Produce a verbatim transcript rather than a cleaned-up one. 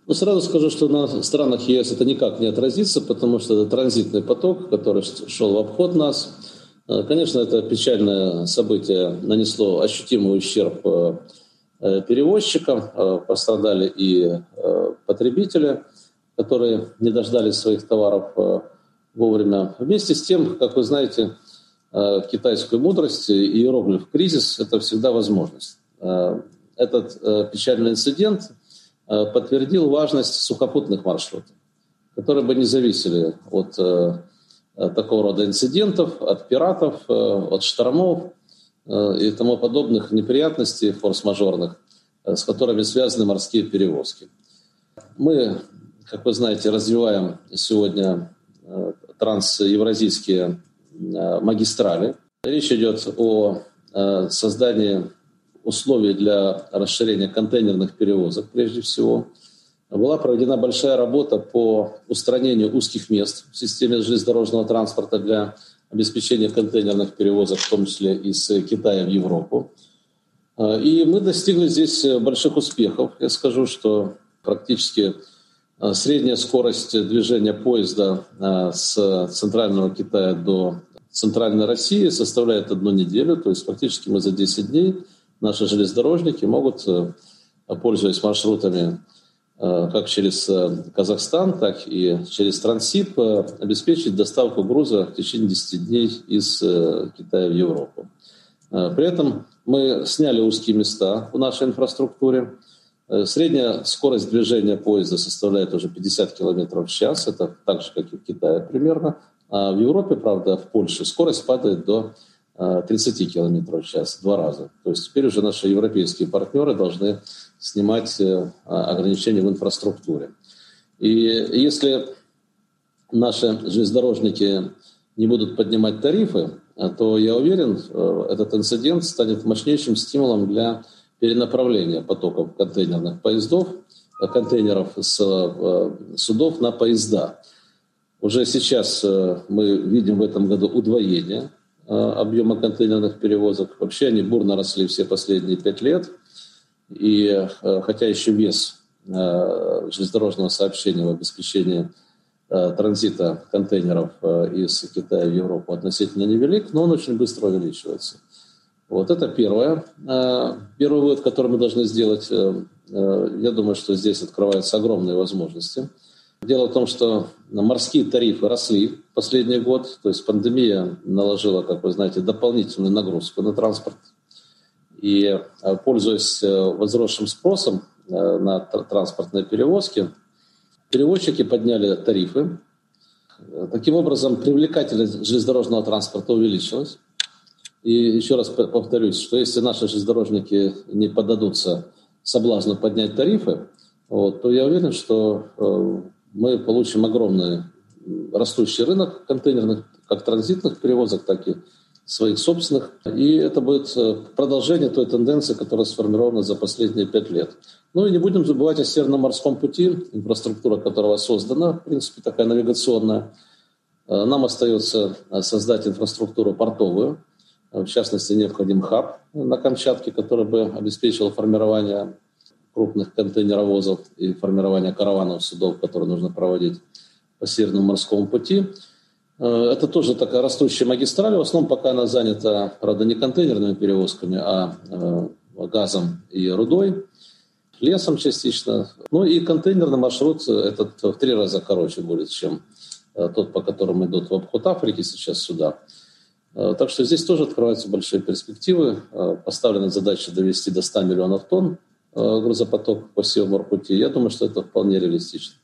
Ну, сразу скажу, что на странах ЕС это никак не отразится, потому что это транзитный поток, который шел в обход нас. Конечно, это печальное событие нанесло ощутимый ущерб перевозчикам, пострадали и потребители, которые не дождались своих товаров вовремя. Вместе с тем, как вы знаете, китайскую мудрость и иероглиф «кризис» — это всегда возможность. Этот печальный инцидент подтвердил важность сухопутных маршрутов, которые бы не зависели от такого рода инцидентов, от пиратов, от штормов и тому подобных неприятностей форс-мажорных, с которыми связаны морские перевозки. Мы, как вы знаете, развиваем сегодня трансевразийские магистрали. Речь идет о создании условий для расширения контейнерных перевозок, прежде всего. Была проведена большая работа по устранению узких мест в системе железнодорожного транспорта для обеспечения контейнерных перевозок, в том числе из Китая в Европу. И мы достигли здесь больших успехов. Я скажу, что практически средняя скорость движения поезда с центрального Китая до центральной России составляет одну неделю, то есть практически мы за десять дней наши железнодорожники могут, пользуясь маршрутами как через Казахстан, так и через Транссиб, обеспечить доставку груза в течение десяти дней из Китая в Европу. При этом мы сняли узкие места в нашей инфраструктуре. Средняя скорость движения поезда составляет уже пятьдесят километров в час. Это так же, как и в Китае примерно. А в Европе, правда, в Польше скорость падает до тридцать километров в час, два раза. То есть теперь уже наши европейские партнеры должны снимать ограничения в инфраструктуре. И если наши железнодорожники не будут поднимать тарифы, то, я уверен, этот инцидент станет мощнейшим стимулом для перенаправления потоков контейнерных поездов, контейнеров с судов на поезда. Уже сейчас мы видим в этом году удвоение объема контейнерных перевозок. Вообще они бурно росли все последние пять лет. И хотя еще вес железнодорожного сообщения в обеспечении транзита контейнеров из Китая в Европу относительно невелик, но он очень быстро увеличивается. Вот это первое. Первый вывод, который мы должны сделать, я думаю, что здесь открываются огромные возможности. Дело в том, что морские тарифы росли в последний год, то есть пандемия наложила, как вы знаете, дополнительную нагрузку на транспорт. И, пользуясь возросшим спросом на транспортные перевозки, перевозчики подняли тарифы. Таким образом, привлекательность железнодорожного транспорта увеличилась. И еще раз повторюсь, что если наши железнодорожники не поддадутся соблазну поднять тарифы, вот, то я уверен, что мы получим огромный растущий рынок контейнерных, как транзитных перевозок, так и своих собственных. И это будет продолжение той тенденции, которая сформирована за последние пять лет. Ну и не будем забывать о Северном морском пути, инфраструктура которого создана, в принципе, такая навигационная. Нам остается создать инфраструктуру портовую. В частности, необходим хаб на Камчатке, который бы обеспечил формирование крупных контейнеровозов и формирование караванов судов, которые нужно проводить по Северному морскому пути. Это тоже такая растущая магистраль. В основном пока она занята, правда, не контейнерными перевозками, а газом и рудой, лесом частично. Ну и контейнерный маршрут этот в три раза короче будет, чем тот, по которому идут в обход Африки сейчас сюда. Так что здесь тоже открываются большие перспективы. Поставлена задача довести до ста миллионов тонн грузопоток по Северному морпути. Я думаю, что это вполне реалистично.